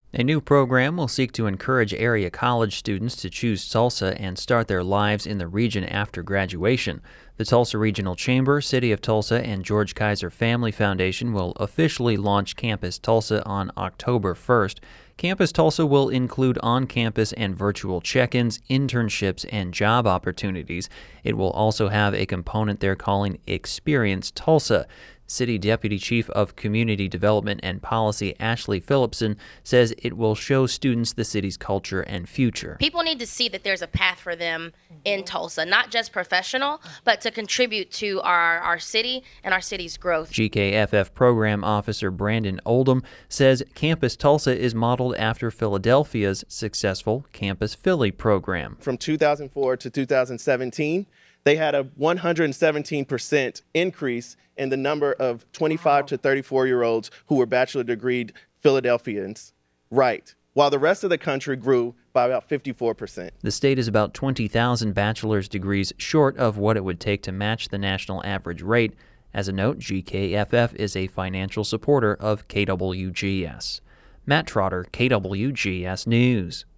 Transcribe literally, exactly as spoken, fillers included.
A new program will seek to encourage area college students to choose Tulsa and start their lives in the region after graduation. The Tulsa Regional Chamber, City of Tulsa, and George Kaiser Family Foundation will officially launch Campus Tulsa on October first. Campus Tulsa will include on-campus and virtual check-ins, internships, and job opportunities. It will also have a component they're calling Experience Tulsa. City Deputy Chief of Community Development and Policy Ashley Phillipson says it will show students the city's culture and future. People need to see that there's a path for them in Tulsa, not just professional, but to contribute to our, our city and our city's growth. G K F F Program Officer Brandon Oldham says Campus Tulsa is modeled after Philadelphia's successful Campus Philly program. From two thousand four to two thousand seventeen, they had a one hundred seventeen percent increase in the number of twenty-five to thirty-four year olds who were bachelor degreed Philadelphians, right, while the rest of the country grew by about fifty-four percent. The state is about twenty thousand bachelor's degrees short of what it would take to match the national average rate. As a note, G K F F is a financial supporter of K W G S. Matt Trotter, K W G S News.